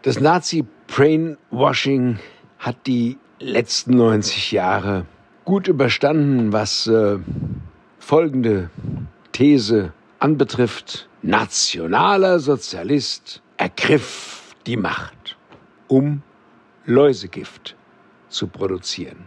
Das Nazi-Brainwashing hat die letzten 90 Jahre gut überstanden, was folgende These anbetrifft. Nationaler Sozialist ergriff die Macht, um Läusegift zu produzieren.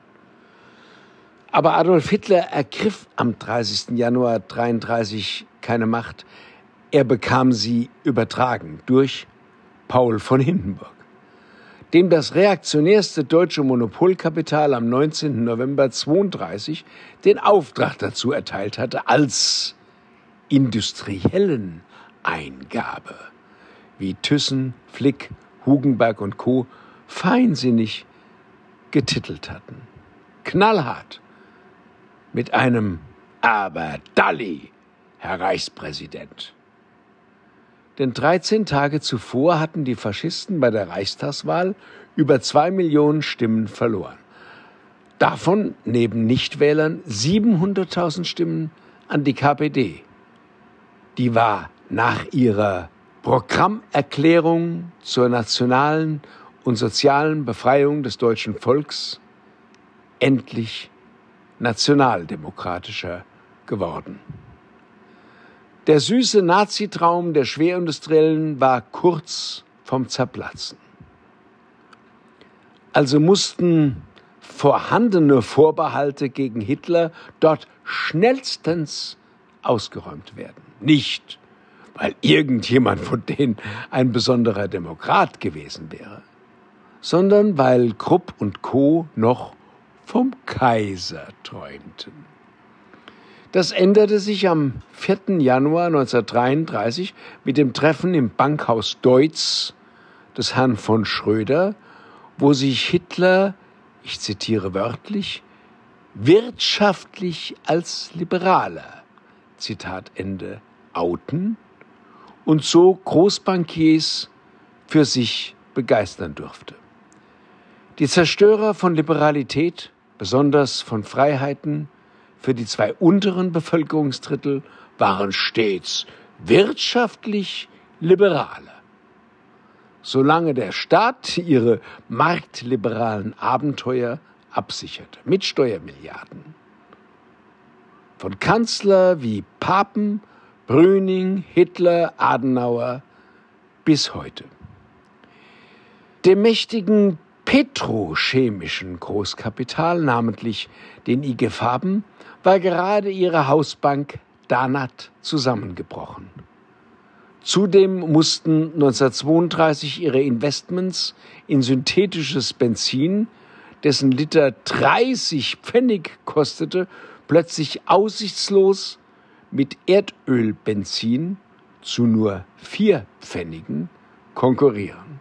Aber Adolf Hitler ergriff am 30. Januar 1933 keine Macht. Er bekam sie übertragen durch Paul von Hindenburg, dem das reaktionärste deutsche Monopolkapital am 19. November 1932 den Auftrag dazu erteilt hatte, als industriellen Eingabe, wie Thyssen, Flick, Hugenberg und Co. feinsinnig getitelt hatten. Knallhart, mit einem Aber Dalli, Herr Reichspräsident. Denn 13 Tage zuvor hatten die Faschisten bei der Reichstagswahl über 2 Millionen Stimmen verloren. Davon neben Nichtwählern 700.000 Stimmen an die KPD. Die war nach ihrer Programmerklärung zur nationalen und sozialen Befreiung des deutschen Volks endlich nationaldemokratischer geworden. Der süße Nazitraum der Schwerindustriellen war kurz vom Zerplatzen. Also mussten vorhandene Vorbehalte gegen Hitler dort schnellstens ausgeräumt werden. Nicht, weil irgendjemand von denen ein besonderer Demokrat gewesen wäre, sondern weil Krupp und Co. noch vom Kaiser träumten. Das änderte sich am 4. Januar 1933 mit dem Treffen im Bankhaus Deutz des Herrn von Schröder, wo sich Hitler, ich zitiere wörtlich, wirtschaftlich als Liberaler, Zitat Ende, outen und so Großbankiers für sich begeistern durfte. Die Zerstörer von Liberalität, besonders von Freiheiten, für die 2 unteren Bevölkerungsdrittel waren stets wirtschaftlich Liberale. Solange der Staat ihre marktliberalen Abenteuer absicherte, mit Steuermilliarden. Von Kanzler wie Papen, Brüning, Hitler, Adenauer bis heute. Dem mächtigen petrochemischen Großkapital, namentlich den IG Farben, war gerade ihre Hausbank Danat zusammengebrochen. Zudem mussten 1932 ihre Investments in synthetisches Benzin, dessen Liter 30 Pfennig kostete, plötzlich aussichtslos mit Erdölbenzin zu nur 4 Pfennigen konkurrieren.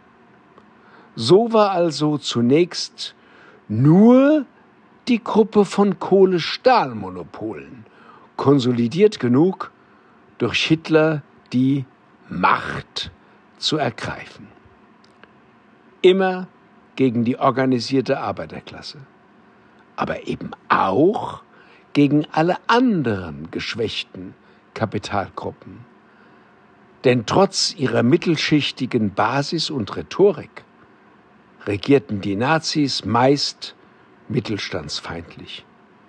So war also zunächst nur die Gruppe von Kohle-Stahl-Monopolen konsolidiert genug, durch Hitler die Macht zu ergreifen. Immer gegen die organisierte Arbeiterklasse, aber eben auch gegen alle anderen geschwächten Kapitalgruppen. Denn trotz ihrer mittelschichtigen Basis und Rhetorik regierten die Nazis meist mittelstandsfeindlich.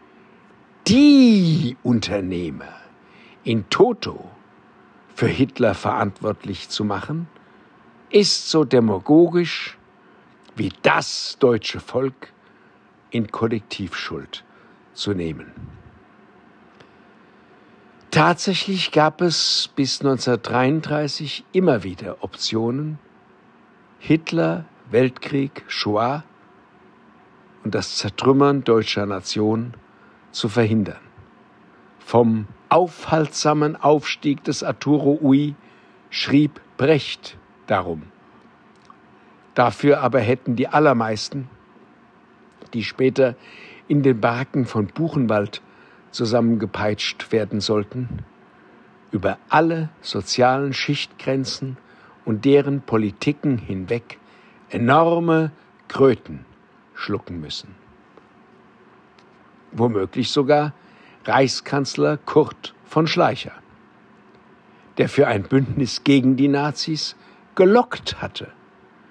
Die Unternehmer in toto für Hitler verantwortlich zu machen, ist so demagogisch wie das deutsche Volk in Kollektivschuld zu nehmen. Tatsächlich gab es bis 1933 immer wieder Optionen, Hitler, Weltkrieg, Shoah und das Zertrümmern deutscher Nation zu verhindern. Vom aufhaltsamen Aufstieg des Arturo Ui schrieb Brecht darum. Dafür aber hätten die allermeisten, die später in den Baracken von Buchenwald zusammengepeitscht werden sollten, über alle sozialen Schichtgrenzen und deren Politiken hinweg enorme Kröten schlucken müssen. Womöglich sogar Reichskanzler Kurt von Schleicher, der für ein Bündnis gegen die Nazis gelockt hatte,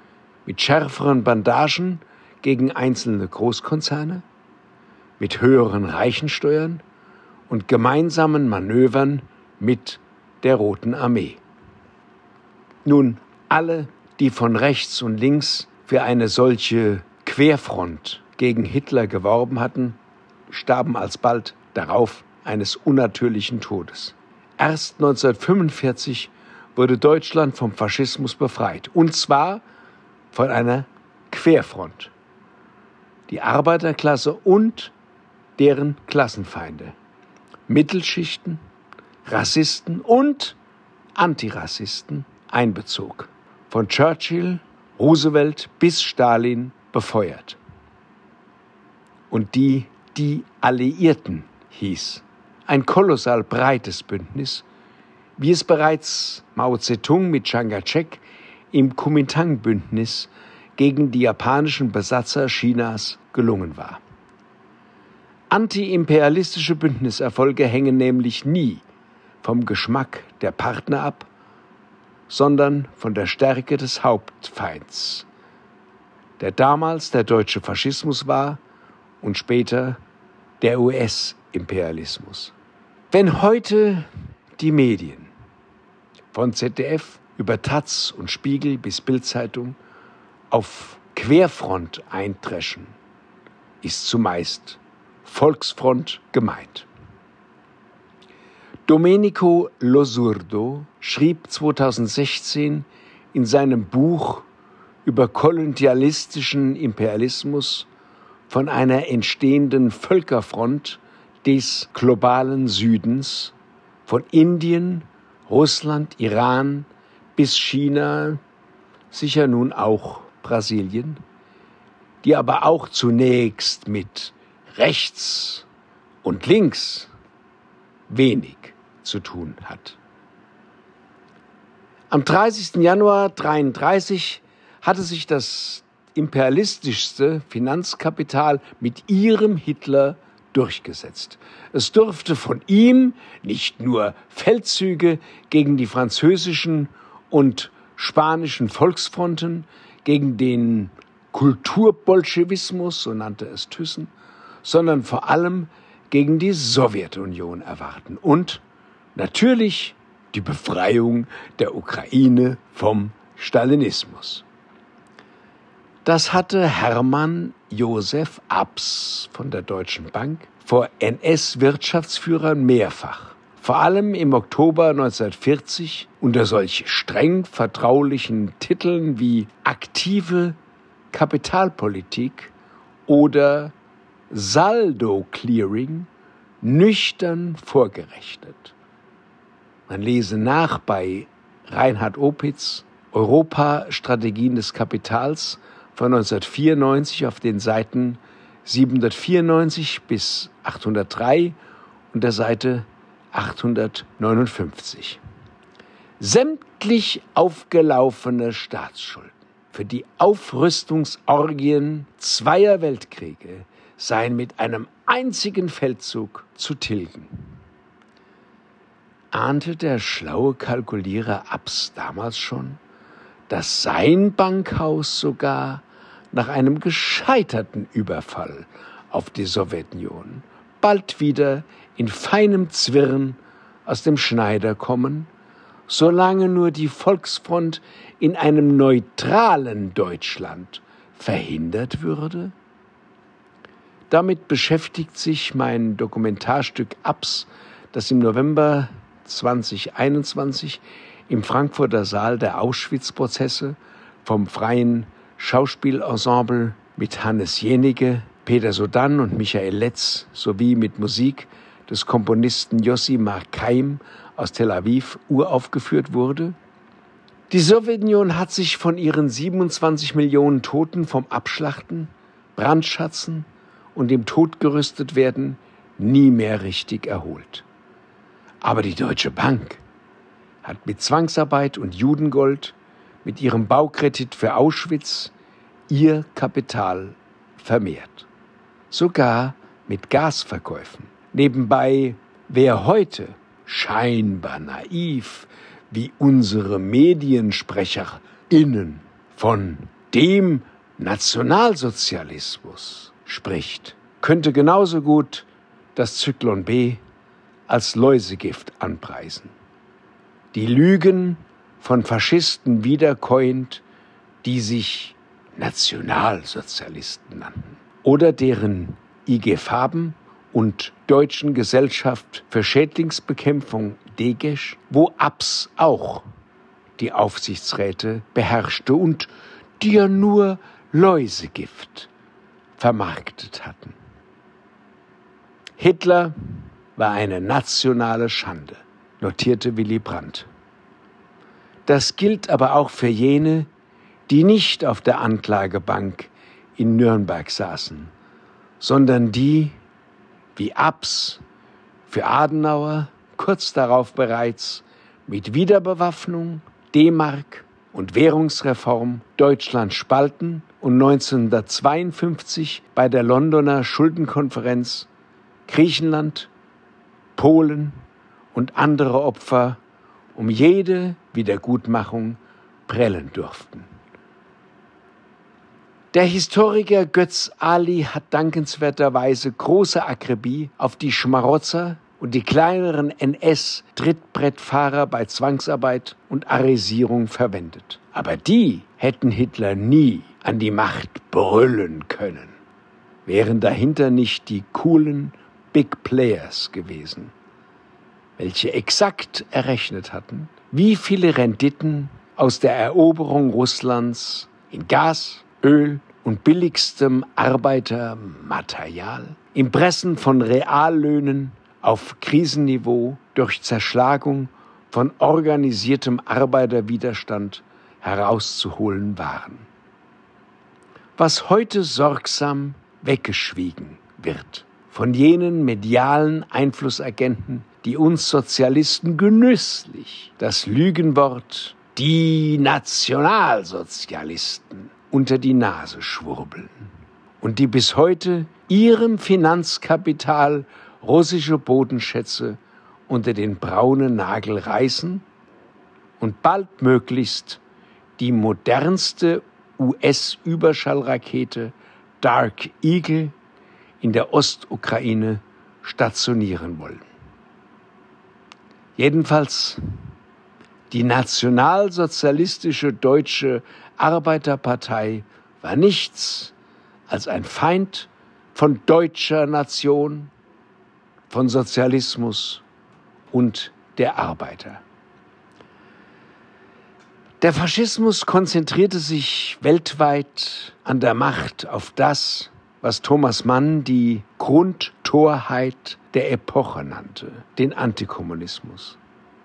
mit schärferen Bandagen gegen einzelne Großkonzerne, mit höheren Reichensteuern und gemeinsamen Manövern mit der Roten Armee. Nun, alle, die von rechts und links für eine solche Querfront gegen Hitler geworben hatten, starben alsbald darauf eines unnatürlichen Todes. Erst 1945 wurde Deutschland vom Faschismus befreit, und zwar von einer Querfront. Die Arbeiterklasse und deren Klassenfeinde, Mittelschichten, Rassisten und Antirassisten einbezog. Von Churchill, Roosevelt bis Stalin befeuert. Und die Alliierten hieß. Ein kolossal breites Bündnis, wie es bereits Mao Zedong mit Chiang Kai-shek im Kuomintang-Bündnis gegen die japanischen Besatzer Chinas gelungen war. Antiimperialistische Bündniserfolge hängen nämlich nie vom Geschmack der Partner ab, sondern von der Stärke des Hauptfeinds, der damals der deutsche Faschismus war und später der US-Imperialismus. Wenn heute die Medien von ZDF über taz und Spiegel bis Bild-Zeitung auf Querfront eindreschen, ist zumeist Volksfront gemeint. Domenico Losurdo schrieb 2016 in seinem Buch über kolonialistischen Imperialismus von einer entstehenden Völkerfront des globalen Südens, von Indien, Russland, Iran bis China, sicher nun auch Brasilien, die aber auch zunächst mit rechts und links wenig zu tun hat. Am 30. Januar 1933 hatte sich das imperialistischste Finanzkapital mit ihrem Hitler durchgesetzt. Es durfte von ihm nicht nur Feldzüge gegen die französischen und spanischen Volksfronten, gegen den Kulturbolschewismus, so nannte es Thyssen, sondern vor allem gegen die Sowjetunion erwarten und natürlich die Befreiung der Ukraine vom Stalinismus. Das hatte Hermann Josef Abs von der Deutschen Bank vor NS-Wirtschaftsführern mehrfach, vor allem im Oktober 1940, unter solch streng vertraulichen Titeln wie aktive Kapitalpolitik oder Saldo-Clearing nüchtern vorgerechnet. Man lese nach bei Reinhard Opitz, Europa-Strategien des Kapitals von 1994 auf den Seiten 794 bis 803 und der Seite 859. Sämtlich aufgelaufene Staatsschulden für die Aufrüstungsorgien zweier Weltkriege seien mit einem einzigen Feldzug zu tilgen. Ahnte der schlaue Kalkulierer Abs damals schon, dass sein Bankhaus sogar nach einem gescheiterten Überfall auf die Sowjetunion bald wieder in feinem Zwirn aus dem Schneider kommen, solange nur die Volksfront in einem neutralen Deutschland verhindert würde? Damit beschäftigt sich mein Dokumentarstück Abs, das im November 2021 im Frankfurter Saal der Auschwitz-Prozesse vom Freien Schauspielensemble mit Hannes Jenige, Peter Sodan und Michael Letz sowie mit Musik des Komponisten Yossi Markaim aus Tel Aviv uraufgeführt wurde. Die Sowjetunion hat sich von ihren 27 Millionen Toten vom Abschlachten, Brandschatzen und dem totgerüstet werden nie mehr richtig erholt. Aber die Deutsche Bank hat mit Zwangsarbeit und Judengold, mit ihrem Baukredit für Auschwitz, ihr Kapital vermehrt. Sogar mit Gasverkäufen. Nebenbei, wer heute scheinbar naiv wie unsere MediensprecherInnen von dem Nationalsozialismus spricht, könnte genauso gut das Zyklon B als Läusegift anpreisen. Die Lügen von Faschisten wiederkäuend, die sich Nationalsozialisten nannten, oder deren IG Farben und Deutschen Gesellschaft für Schädlingsbekämpfung DGESCH, wo ABS auch die Aufsichtsräte beherrschte und die ja nur Läusegift vermarktet hatten. Hitler war eine nationale Schande, notierte Willy Brandt. Das gilt aber auch für jene, die nicht auf der Anklagebank in Nürnberg saßen, sondern die, wie ABS, für Adenauer kurz darauf bereits mit Wiederbewaffnung, D-Mark und Währungsreform Deutschland spalten und 1952 bei der Londoner Schuldenkonferenz Griechenland, Polen und andere Opfer um jede Wiedergutmachung prellen durften. Der Historiker Götz Ali hat dankenswerterweise große Akribie auf die Schmarotzer und die kleineren NS-Trittbrettfahrer bei Zwangsarbeit und Arisierung verwendet. Aber die hätten Hitler nie an die Macht brüllen können, wären dahinter nicht die coolen Big Players gewesen, welche exakt errechnet hatten, wie viele Renditen aus der Eroberung Russlands in Gas, Öl und billigstem Arbeitermaterial, im Pressen von Reallöhnen auf Krisenniveau durch Zerschlagung von organisiertem Arbeiterwiderstand herauszuholen waren. Was heute sorgsam weggeschwiegen wird von jenen medialen Einflussagenten, die uns Sozialisten genüsslich das Lügenwort die Nationalsozialisten unter die Nase schwurbeln und die bis heute ihrem Finanzkapital russische Bodenschätze unter den braunen Nagel reißen und baldmöglichst die modernste US-Überschallrakete Dark Eagle in der Ostukraine stationieren wollen. Jedenfalls die nationalsozialistische Deutsche Arbeiterpartei war nichts als ein Feind von deutscher Nation, von Sozialismus und der Arbeiter. Der Faschismus konzentrierte sich weltweit an der Macht auf das, was Thomas Mann die Grundtorheit der Epoche nannte, den Antikommunismus.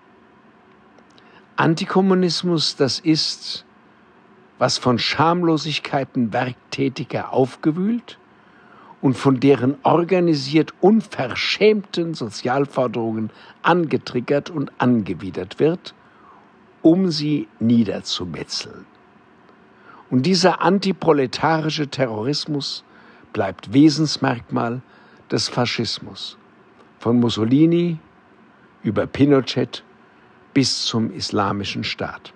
Antikommunismus, das ist, was von Schamlosigkeiten Werktätiger aufgewühlt und von deren organisiert unverschämten Sozialforderungen angetriggert und angewidert wird, um sie niederzumetzeln. Und dieser antiproletarische Terrorismus bleibt Wesensmerkmal des Faschismus, von Mussolini über Pinochet bis zum Islamischen Staat.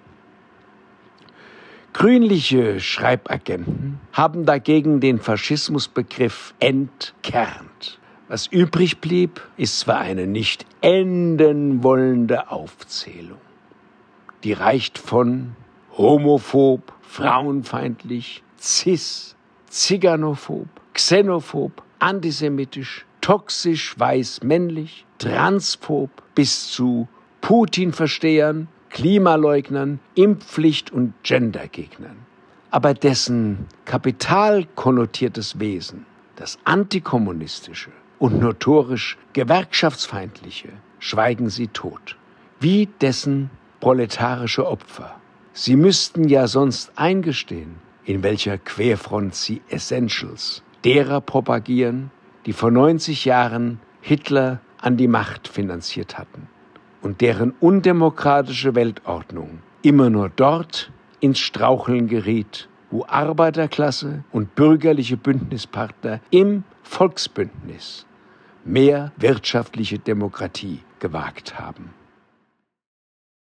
Grünliche Schreibagenten haben dagegen den Faschismusbegriff entkernt. Was übrig blieb, ist zwar eine nicht enden wollende Aufzählung. Die reicht von homophob, frauenfeindlich, cis, ziganophob, xenophob, antisemitisch, toxisch weiß-männlich, transphob bis zu Putin-Verstehern, Klimaleugnern, Impfpflicht- und Gendergegnern. Aber dessen kapitalkonnotiertes Wesen, das antikommunistische und notorisch gewerkschaftsfeindliche, schweigen sie tot. Wie dessen proletarische Opfer. Sie müssten ja sonst eingestehen, in welcher Querfront sie Essentials derer propagieren, die vor 90 Jahren Hitler an die Macht finanziert hatten und deren undemokratische Weltordnung immer nur dort ins Straucheln geriet, wo Arbeiterklasse und bürgerliche Bündnispartner im Volksbündnis mehr wirtschaftliche Demokratie gewagt haben.